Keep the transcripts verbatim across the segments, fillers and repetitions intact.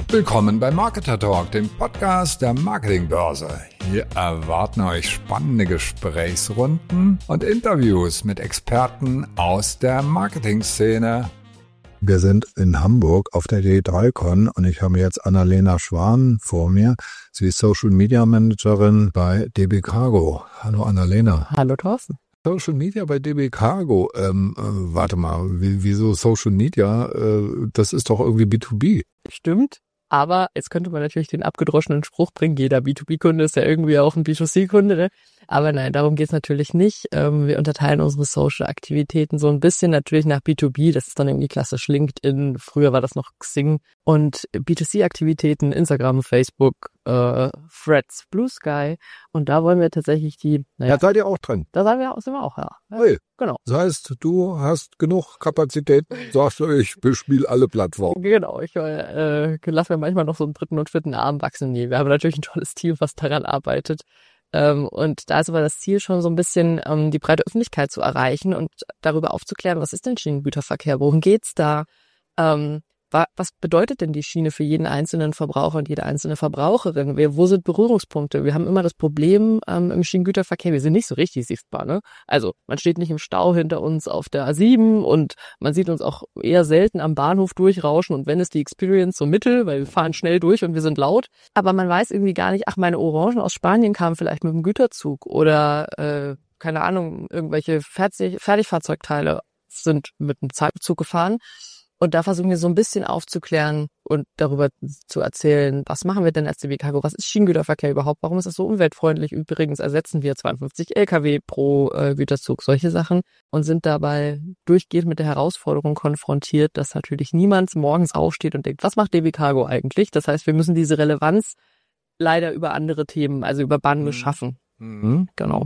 Willkommen bei Marketer Talk, dem Podcast der Marketingbörse. Hier erwarten euch spannende Gesprächsrunden und Interviews mit Experten aus der Marketingszene. Wir sind in Hamburg auf der D drei Con und ich habe jetzt Annalena Schwan vor mir. Sie ist Social Media Managerin bei D B Cargo. Hallo Annalena. Hallo Thorsten. Social Media bei D B Cargo. Ähm, äh, warte mal, wie, wieso Social Media? Äh, das ist doch irgendwie B zwei B. Stimmt. Aber jetzt könnte man natürlich den abgedroschenen Spruch bringen, jeder B zwei B-Kunde ist ja irgendwie auch ein B zwei C-Kunde, ne? Aber nein, darum geht's natürlich nicht. Ähm, wir unterteilen unsere Social-Aktivitäten so ein bisschen natürlich nach B zwei B, das ist dann irgendwie klassisch LinkedIn, früher war das noch Xing. Und B zwei C-Aktivitäten, Instagram, Facebook, äh, Threads, Blue Sky. Und da wollen wir tatsächlich die... Naja, Ja, seid ihr auch drin? Da sind wir, sind wir auch, ja. Hey. Genau. Das heißt, du hast genug Kapazität, sagst du, ich bespiele alle Plattformen. Genau, ich äh, lasse mir manchmal noch so einen dritten und vierten Arm wachsen. Nee, wir haben natürlich ein tolles Team, was daran arbeitet. Ähm, und da ist aber das Ziel schon so ein bisschen, ähm, die breite Öffentlichkeit zu erreichen und darüber aufzuklären, was ist denn Schienengüterverkehr, worum geht's da? Ähm, Was bedeutet denn die Schiene für jeden einzelnen Verbraucher und jede einzelne Verbraucherin? Wir, wo sind Berührungspunkte? Wir haben immer das Problem ähm, im Schienengüterverkehr, wir sind nicht so richtig sichtbar, ne? Also man steht nicht im Stau hinter uns auf der A sieben und man sieht uns auch eher selten am Bahnhof durchrauschen und wenn es die Experience so mittel, weil wir fahren schnell durch und wir sind laut, aber man weiß irgendwie gar nicht, ach, meine Orangen aus Spanien kamen vielleicht mit dem Güterzug oder, äh, keine Ahnung, irgendwelche Fertig- Fertigfahrzeugteile sind mit einem Zeitzug gefahren. Und da versuchen wir so ein bisschen aufzuklären und darüber zu erzählen, was machen wir denn als D B Cargo, was ist Schienengüterverkehr überhaupt, warum ist das so umweltfreundlich, übrigens ersetzen wir zweiundfünfzig L K W pro äh, Güterzug, solche Sachen und sind dabei durchgehend mit der Herausforderung konfrontiert, dass natürlich niemand morgens aufsteht und denkt, was macht D B Cargo eigentlich? Das heißt, wir müssen diese Relevanz leider über andere Themen, also über Bande schaffen. Mhm. Genau.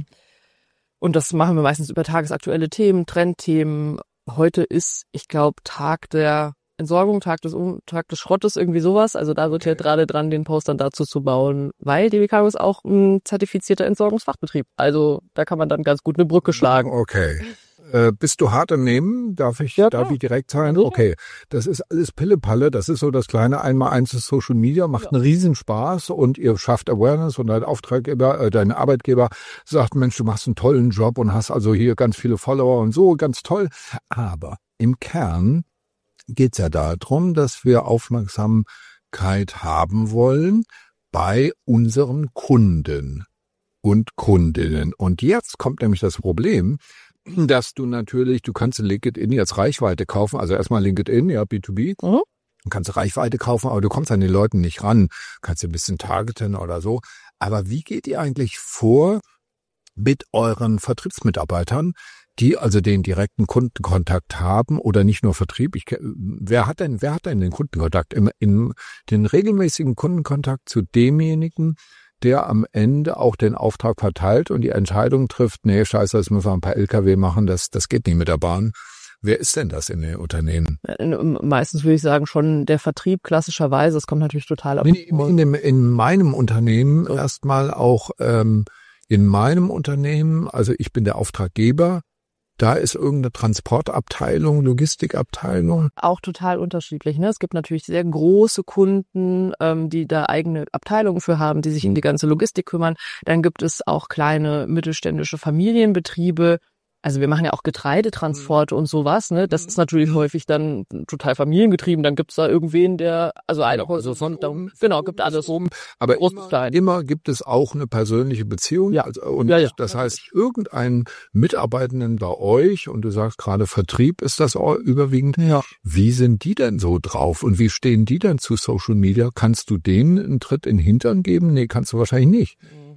Und das machen wir meistens über tagesaktuelle Themen, Trendthemen. Heute ist, ich glaube, Tag der Entsorgung, Tag des um Tag des Schrottes, irgendwie sowas. Also da wird ja gerade dran, den Post dann dazu zu bauen, weil D B Cargo ist auch ein zertifizierter Entsorgungsfachbetrieb. Also da kann man dann ganz gut eine Brücke schlagen. Okay. Äh, bist du hart im Nehmen? Darf ich, Ja, darf klar. ich direkt sein? Okay. Das ist alles Pillepalle. Das ist so das kleine Einmaleins des Social Media. Macht Ja. einen Riesenspaß und ihr schafft Awareness und dein Auftraggeber, äh, dein Arbeitgeber sagt, Mensch, du machst einen tollen Job und hast also hier ganz viele Follower und so, ganz toll. Aber im Kern geht's ja darum, dass wir Aufmerksamkeit haben wollen bei unseren Kunden und Kundinnen. Und jetzt kommt nämlich das Problem, dass du natürlich, du kannst in LinkedIn jetzt Reichweite kaufen, also erstmal LinkedIn, ja, B zwei B, Mhm. du kannst Reichweite kaufen, aber du kommst an die Leuten nicht ran, kannst ein bisschen targeten oder so. Aber wie geht ihr eigentlich vor mit euren Vertriebsmitarbeitern, die also den direkten Kundenkontakt haben oder nicht nur Vertrieb? Ich, wer hat denn, wer hat denn den Kundenkontakt? Im, in, den regelmäßigen Kundenkontakt zu demjenigen, der am Ende auch den Auftrag verteilt und die Entscheidung trifft, nee, scheiße, das müssen wir ein paar L K W machen, das, das geht nicht mit der Bahn. Wer ist denn das in den Unternehmen? Meistens würde ich sagen schon der Vertrieb klassischerweise. Es kommt natürlich total auf. In, in, dem, in meinem Unternehmen erstmal auch, ähm, in meinem Unternehmen, also ich bin der Auftraggeber, da ist irgendeine Transportabteilung, Logistikabteilung. Auch total unterschiedlich, ne? Es gibt natürlich sehr große Kunden, ähm, die da eigene Abteilungen für haben, die sich um die ganze Logistik kümmern. Dann gibt es auch kleine mittelständische Familienbetriebe. Also wir machen ja auch Getreidetransporte und sowas, ne? Das ist natürlich häufig dann total familiengetrieben. Dann gibt's da irgendwen, der, also einer, also von, genau, gibt alles um. Aber groß immer, klein. immer gibt es auch eine persönliche Beziehung. Ja. Also, und Ja, ja. das heißt, irgendein Mitarbeitenden bei euch, und du sagst gerade Vertrieb ist das überwiegend. Ja. Wie sind die denn so drauf? Und wie stehen die denn zu Social Media? Kannst du denen einen Tritt in den Hintern geben? Nee, kannst du wahrscheinlich nicht.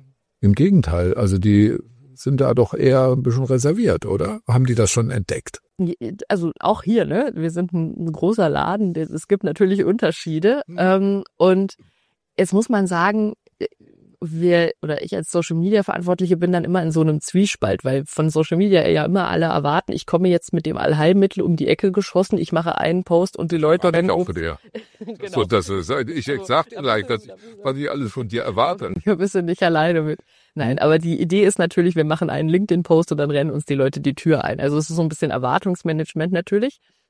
Im Gegenteil, also die sind da doch eher ein bisschen reserviert, oder? Haben die das schon entdeckt? Also auch hier, ne? Wir sind ein, ein großer Laden. Es gibt natürlich Unterschiede. Mhm. Ähm, und jetzt muss man sagen, wir oder ich als Social Media Verantwortliche bin dann immer in so einem Zwiespalt, weil von Social Media ja immer alle erwarten, ich komme jetzt mit dem Allheilmittel um die Ecke geschossen, ich mache einen Post und die Leute rennen auch für dir. Genau. So, das ist, ich sag dir gleich, dass, was ich alles von dir erwarte. Wir müssen nicht alleine mit. Nein, aber die Idee ist natürlich, wir machen einen LinkedIn-Post und dann rennen uns die Leute die Tür ein. Also es ist so ein bisschen Erwartungsmanagement natürlich.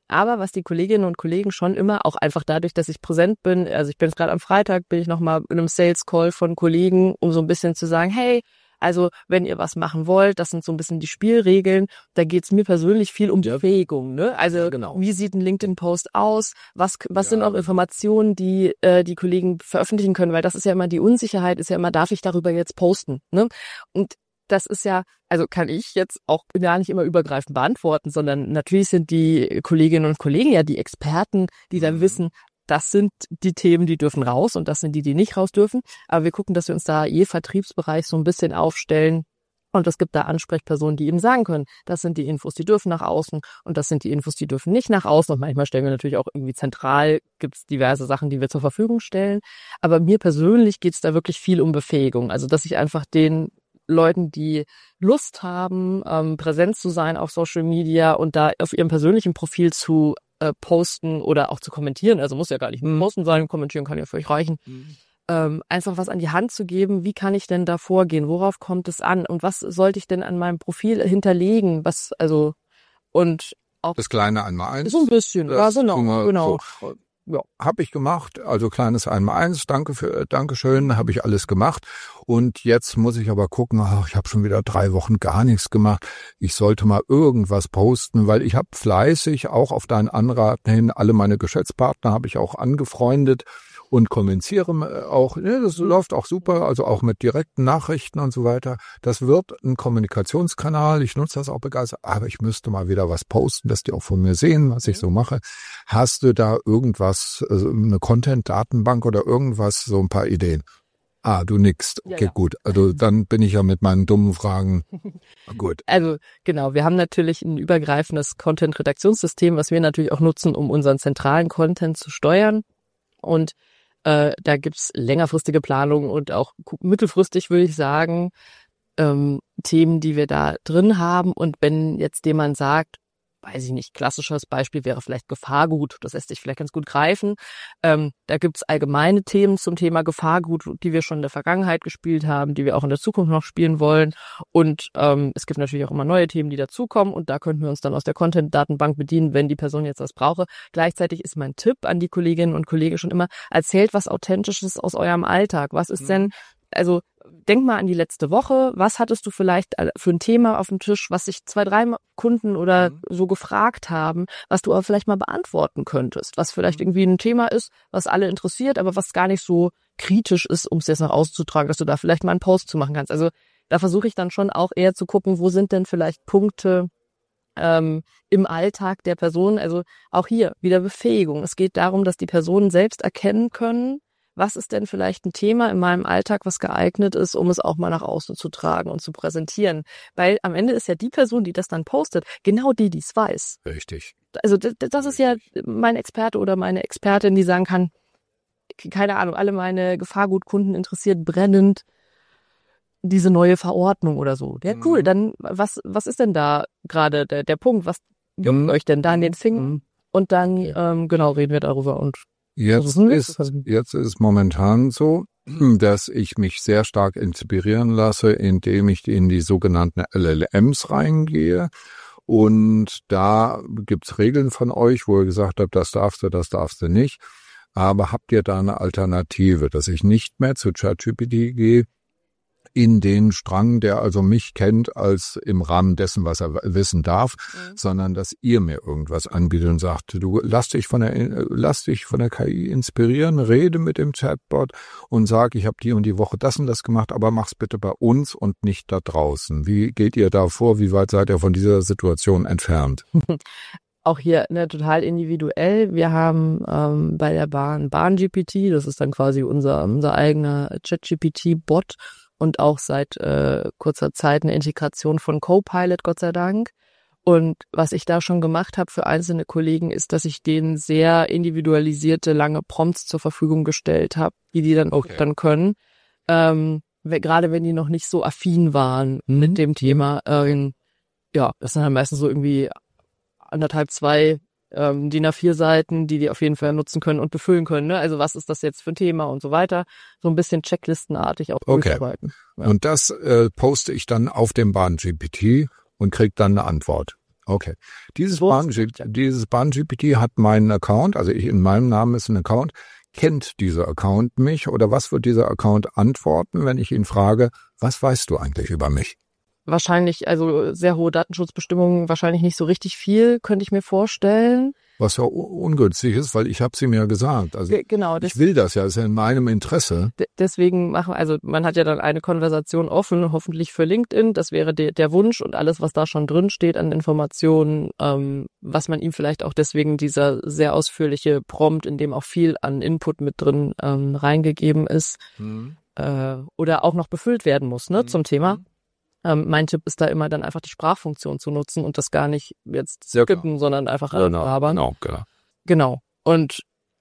Aber was die Kolleginnen und Kollegen schon immer, auch einfach dadurch, dass ich präsent bin, also ich bin jetzt gerade am Freitag, bin ich nochmal in einem Sales-Call von Kollegen, um so ein bisschen zu sagen, hey, also wenn ihr was machen wollt, das sind so ein bisschen die Spielregeln. Da geht's mir persönlich viel um Ja. Befähigung. Ne? Also Ja, genau. wie sieht ein LinkedIn-Post aus? Was was Ja, sind auch genau. Informationen, die äh, die Kollegen veröffentlichen können? Weil das ist ja immer die Unsicherheit, ist ja immer, darf ich darüber jetzt posten? Ne? Und das ist ja, also kann ich jetzt auch gar nicht immer übergreifend beantworten, sondern natürlich sind die Kolleginnen und Kollegen ja die Experten, die dann Mhm. wissen, das sind die Themen, die dürfen raus und das sind die, die nicht raus dürfen. Aber wir gucken, dass wir uns da je Vertriebsbereich so ein bisschen aufstellen. Und es gibt da Ansprechpersonen, die eben sagen können, das sind die Infos, die dürfen nach außen und das sind die Infos, die dürfen nicht nach außen. Und manchmal stellen wir natürlich auch irgendwie zentral, gibt es diverse Sachen, die wir zur Verfügung stellen. Aber mir persönlich geht es da wirklich viel um Befähigung. Also dass ich einfach den Leuten, die Lust haben, ähm, präsent zu sein auf Social Media und da auf ihrem persönlichen Profil zu äh, posten oder auch zu kommentieren, also muss ja gar nicht Mhm. posten sein, kommentieren kann ja völlig reichen, ähm, einfach was an die Hand zu geben, wie kann ich denn da vorgehen, worauf kommt es an und was sollte ich denn an meinem Profil hinterlegen, was, also, und auch Das kleine Einmaleins. so ein bisschen, ja, Das genau, tun wir genau. so. Ja. Habe ich gemacht, also kleines Einmaleins, danke für, Dankeschön, habe ich alles gemacht. Und jetzt muss ich aber gucken, ach, ich habe schon wieder drei Wochen gar nichts gemacht. Ich sollte mal irgendwas posten, weil ich habe fleißig, auch auf deinen Anraten hin, alle meine Geschäftspartner habe ich auch angefreundet und kommuniziere auch, ja, das läuft auch super, also auch mit direkten Nachrichten und so weiter. Das wird ein Kommunikationskanal, ich nutze das auch begeistert, aber ich müsste mal wieder was posten, dass die auch von mir sehen, was ich so mache. Hast du da irgendwas, also eine Content-Datenbank oder irgendwas, so ein paar Ideen? Ah, du nickst. Ja, Okay, ja. gut. Also dann bin ich ja mit meinen dummen Fragen gut. Also genau, wir haben natürlich ein übergreifendes Content-Redaktionssystem, was wir natürlich auch nutzen, um unseren zentralen Content zu steuern. Und äh, da gibt's längerfristige Planungen und auch mittelfristig, würde ich sagen, ähm, Themen, die wir da drin haben. Und wenn jetzt jemand sagt, weiß ich nicht, klassisches Beispiel wäre vielleicht Gefahrgut, das lässt sich vielleicht ganz gut greifen. Ähm, da gibt's allgemeine Themen zum Thema Gefahrgut, die wir schon in der Vergangenheit gespielt haben, die wir auch in der Zukunft noch spielen wollen. Und ähm, es gibt natürlich auch immer neue Themen, die dazukommen und da könnten wir uns dann aus der Content-Datenbank bedienen, wenn die Person jetzt was brauche. Gleichzeitig ist mein Tipp an die Kolleginnen und Kollegen schon immer, erzählt was Authentisches aus eurem Alltag. Was ist denn, also denk mal an die letzte Woche. Was hattest du vielleicht für ein Thema auf dem Tisch, was sich zwei, drei Kunden oder Mhm. so gefragt haben, was du aber vielleicht mal beantworten könntest, was vielleicht irgendwie ein Thema ist, was alle interessiert, aber was gar nicht so kritisch ist, um es jetzt noch auszutragen, dass du da vielleicht mal einen Post zu machen kannst. Also da versuche ich dann schon auch eher zu gucken, wo sind denn vielleicht Punkte ähm, im Alltag der Person. Also auch hier wieder Befähigung. Es geht darum, dass die Personen selbst erkennen können, was ist denn vielleicht ein Thema in meinem Alltag, was geeignet ist, um es auch mal nach außen zu tragen und zu präsentieren. Weil am Ende ist ja die Person, die das dann postet, genau die, die es weiß. Richtig. Also das, das ist ja mein Experte oder meine Expertin, die sagen kann, keine Ahnung, alle meine Gefahrgutkunden interessiert brennend diese neue Verordnung oder so. Ja, cool, Mhm. dann was was ist denn da gerade der, der Punkt? Was juckt Mhm. euch denn da in den Fingern? Mhm. Und dann, Okay. ähm, genau, reden wir darüber und Jetzt Versuchen wir ist, es. jetzt ist momentan so, dass ich mich sehr stark inspirieren lasse, indem ich in die sogenannten L L Ms reingehe. Und da gibt's Regeln von euch, wo ihr gesagt habt, das darfst du, das darfst du nicht. Aber habt ihr da eine Alternative, dass ich nicht mehr zu ChatGPT gehe, in den Strang, der also mich kennt als im Rahmen dessen, was er wissen darf, Mhm. sondern dass ihr mir irgendwas anbietet und sagt, du lass dich von der lass dich von der K I inspirieren, rede mit dem Chatbot und sag, ich habe die und die Woche das und das gemacht, aber mach's bitte bei uns und nicht da draußen. Wie geht ihr da vor? Wie weit seid ihr von dieser Situation entfernt? Auch hier ne, total individuell. Wir haben ähm, bei der Bahn Bahn-G P T, das ist dann quasi unser unser eigener Chat-G P T-Bot und auch seit äh, kurzer Zeit eine Integration von Copilot, Gott sei Dank. Und was ich da schon gemacht habe für einzelne Kollegen, ist, dass ich denen sehr individualisierte, lange Prompts zur Verfügung gestellt habe, die die dann Okay. dann können. Ähm, we- gerade wenn die noch nicht so affin waren mit dem Thema. Ähm, ja, das sind dann meistens so irgendwie anderthalb, zwei ähm, D I N A vier Seiten, die die auf jeden Fall nutzen können und befüllen können. Ne? Also was ist das jetzt für ein Thema und so weiter. So ein bisschen checklistenartig auch Okay. durcharbeiten. Ja. Und das äh, poste ich dann auf dem Bahn-G P T und krieg dann eine Antwort. Okay. Dieses So- Bahn-G- dieses Bahn-G P T hat meinen Account, also ich in meinem Namen ist ein Account. Kennt dieser Account mich oder was wird dieser Account antworten, wenn ich ihn frage, was weißt du eigentlich über mich? Wahrscheinlich, also sehr hohe Datenschutzbestimmungen, wahrscheinlich nicht so richtig viel, könnte ich mir vorstellen. Was ja u- ungünstig ist, weil ich habe sie mir gesagt. Also Ge- Genau, das, ich will das ja, ist ja in meinem Interesse. de- deswegen machen, also man hat ja dann eine Konversation offen, hoffentlich für LinkedIn. Das wäre de, der Wunsch und alles, was da schon drin steht an Informationen, ähm, was man ihm vielleicht auch deswegen dieser sehr ausführliche Prompt, in dem auch viel an Input mit drin ähm, reingegeben ist, Hm. äh, oder auch noch befüllt werden muss, ne, Mhm. zum Thema. Ähm, mein Tipp ist da immer dann einfach die Sprachfunktion zu nutzen und das gar nicht jetzt Ja, klar. skippen, sondern einfach Genau, labern. genau, genau. Genau. Und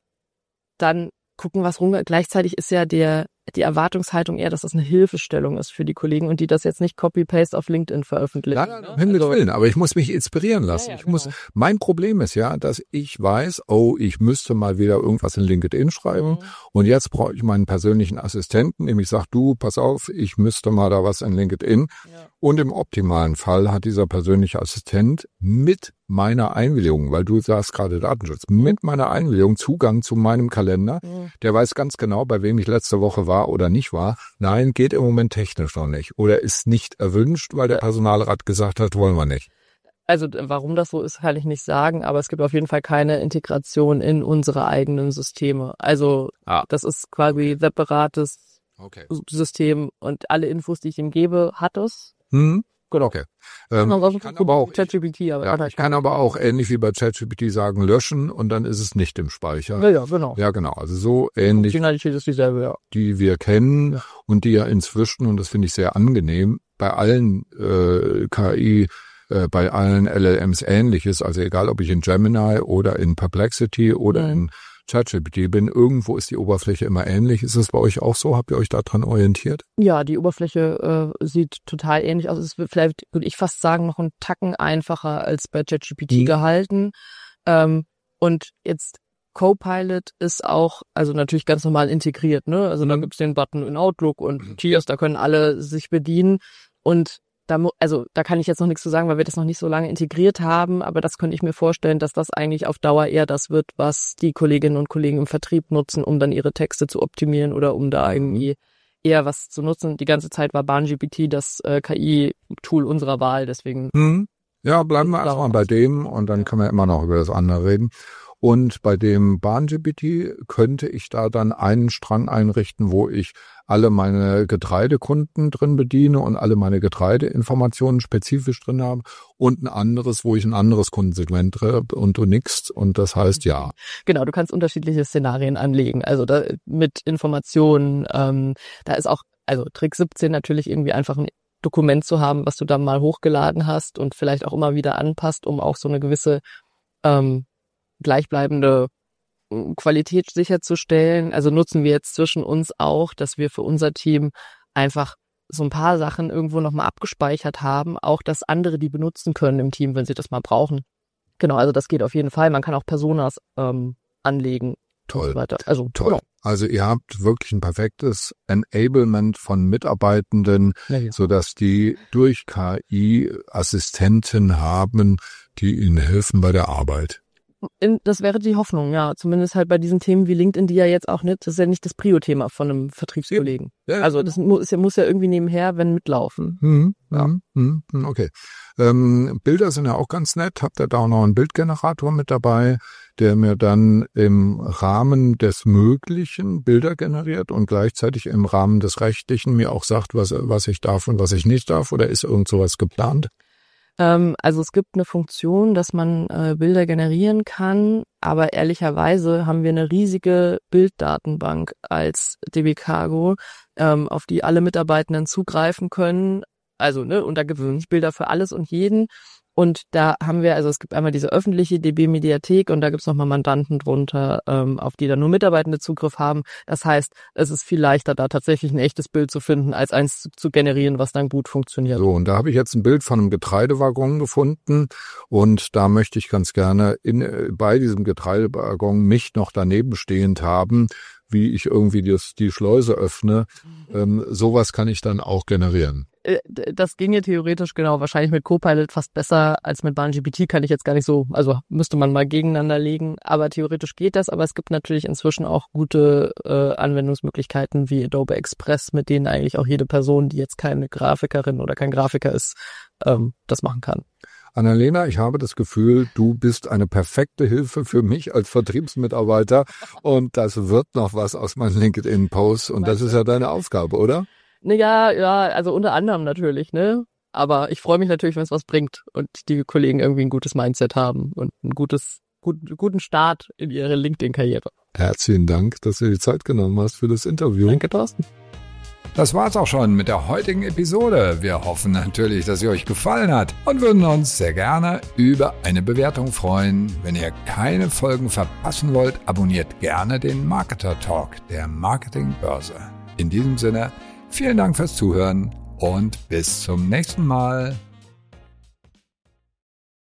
dann gucken, was rum. Gleichzeitig ist ja der, die Erwartungshaltung eher, dass das eine Hilfestellung ist für die Kollegen und die das jetzt nicht Copy-Paste auf LinkedIn veröffentlichen. Nein, nein, um Himmels Also- Willen, aber ich muss mich inspirieren lassen. Ja, ja, ich muss, genau. mein Problem ist ja, dass ich weiß, oh, ich müsste mal wieder irgendwas in LinkedIn schreiben Mhm. und jetzt brauche ich meinen persönlichen Assistenten, dem ich sage, du, pass auf, ich müsste mal da was in LinkedIn. Ja. Und im optimalen Fall hat dieser persönliche Assistent mit meiner Einwilligung, weil du sagst gerade Datenschutz, mit meiner Einwilligung Zugang zu meinem Kalender. Mhm. Der weiß ganz genau, bei wem ich letzte Woche war oder nicht war. Nein, geht im Moment technisch noch nicht. Oder ist nicht erwünscht, weil der Personalrat gesagt hat, wollen wir nicht. Also d- warum das so ist, kann ich nicht sagen, aber es gibt auf jeden Fall keine Integration in unsere eigenen Systeme. Also Ah. das ist quasi separates Okay. System und alle Infos, die ich ihm gebe, hat es. Hm? Genau. Okay. Ähm, Also, ich kann aber auch, ChatGPT, aber ja, ich kann aber auch ähnlich wie bei ChatGPT sagen, löschen und dann ist es nicht im Speicher. ja, ja, genau. Ja, genau. Also so ähnlich, Funktionalität ist dieselbe, ja. die wir kennen Ja. und die ja inzwischen, und das finde ich sehr angenehm, bei allen äh, K I, äh, bei allen L L Ms ähnlich ist. Also egal, ob ich in Gemini oder in Perplexity oder Mhm. in ChatGPT bin, irgendwo ist die Oberfläche immer ähnlich. Ist es bei euch auch so? Habt ihr euch daran orientiert? Ja, die Oberfläche äh, sieht total ähnlich aus. Es wird vielleicht, würde ich fast sagen, noch einen Tacken einfacher als bei ChatGPT Mhm. gehalten. Ähm, und jetzt Copilot ist auch, also natürlich ganz normal integriert, ne? Also da Mhm. gibt's den Button in Outlook und Tiers, da können alle sich bedienen. Und da, mu- also da kann ich jetzt noch nichts zu sagen, weil wir das noch nicht so lange integriert haben, aber das könnte ich mir vorstellen, dass das eigentlich auf Dauer eher das wird, was die Kolleginnen und Kollegen im Vertrieb nutzen, um dann ihre Texte zu optimieren oder um da irgendwie eher was zu nutzen. Die ganze Zeit war BahnGPT das äh, K I-Tool unserer Wahl, deswegen. Hm. Ja, bleiben wir Darauf erstmal bei aus. dem und dann können wir immer noch über das andere reden. Und bei dem BahnGPT könnte ich da dann einen Strang einrichten, wo ich alle meine Getreidekunden drin bediene und alle meine Getreideinformationen spezifisch drin habe und ein anderes, wo ich ein anderes Kundensegment drin und du nix. Und das heißt ja. Genau, du kannst unterschiedliche Szenarien anlegen. Also da mit Informationen, ähm, da ist auch, also Trick siebzehn natürlich irgendwie einfach ein Dokument zu haben, was du dann mal hochgeladen hast und vielleicht auch immer wieder anpasst, um auch so eine gewisse ähm, gleichbleibende äh, Qualität sicherzustellen. Also nutzen wir jetzt zwischen uns auch, dass wir für unser Team einfach so ein paar Sachen irgendwo nochmal abgespeichert haben, auch dass andere die benutzen können im Team, wenn sie das mal brauchen. Genau, also das geht auf jeden Fall. Man kann auch Personas ähm, anlegen. Toll. Und so weiter. Also Toll. Genau. Also ihr habt wirklich ein perfektes Enablement von Mitarbeitenden, Ja, ja. sodass die durch K I Assistenten haben, die ihnen helfen bei der Arbeit. In, das wäre die Hoffnung, ja. Zumindest halt bei diesen Themen wie LinkedIn, die ja jetzt auch nicht, das ist ja nicht das Prio-Thema von einem Vertriebskollegen. Ja, Also das muss ja, muss ja irgendwie nebenher, wenn mitlaufen. Hm, Ja. hm, hm, hm, okay. Ähm, Bilder sind ja auch ganz nett. Habt ihr da auch noch einen Bildgenerator mit dabei, der mir dann im Rahmen des Möglichen Bilder generiert und gleichzeitig im Rahmen des Rechtlichen mir auch sagt, was, was ich darf und was ich nicht darf? Oder ist irgend sowas geplant? Ähm, also es gibt eine Funktion, dass man äh, Bilder generieren kann, aber ehrlicherweise haben wir eine riesige Bilddatenbank als D B Cargo, ähm, auf die alle Mitarbeitenden zugreifen können. Also, ne, und da gibt es nicht Bilder für alles und jeden. Und da haben wir, also es gibt einmal diese öffentliche D B-Mediathek und da gibt's nochmal Mandanten drunter, ähm, auf die dann nur Mitarbeitende Zugriff haben. Das heißt, es ist viel leichter, da tatsächlich ein echtes Bild zu finden, als eins zu, zu generieren, was dann gut funktioniert. So, und da habe ich jetzt ein Bild von einem Getreidewaggon gefunden und da möchte ich ganz gerne in, bei diesem Getreidewaggon mich noch daneben stehend haben, wie ich irgendwie das, die Schleuse öffne. Ähm, sowas kann ich dann auch generieren. Das ginge theoretisch genau wahrscheinlich mit Copilot fast besser als mit BahnGPT, kann ich jetzt gar nicht so, also müsste man mal gegeneinander legen, aber theoretisch geht das, aber es gibt natürlich inzwischen auch gute äh, Anwendungsmöglichkeiten wie Adobe Express, mit denen eigentlich auch jede Person, die jetzt keine Grafikerin oder kein Grafiker ist, ähm, das machen kann. Annalena, ich habe das Gefühl, du bist eine perfekte Hilfe für mich als Vertriebsmitarbeiter und das wird noch was aus meinen LinkedIn-Posts und das ist ja deine Aufgabe, oder? Ja, ja, also unter anderem natürlich, ne? Aber ich freue mich natürlich, wenn es was bringt und die Kollegen irgendwie ein gutes Mindset haben und ein gutes, gut, guten Start in ihre LinkedIn-Karriere. Herzlichen Dank, dass du dir die Zeit genommen hast für das Interview. Danke, Thorsten. Das war's auch schon mit der heutigen Episode. Wir hoffen natürlich, dass sie euch gefallen hat und würden uns sehr gerne über eine Bewertung freuen. Wenn ihr keine Folgen verpassen wollt, abonniert gerne den Marketer Talk der Marketingbörse. In diesem Sinne, vielen Dank fürs Zuhören und bis zum nächsten Mal.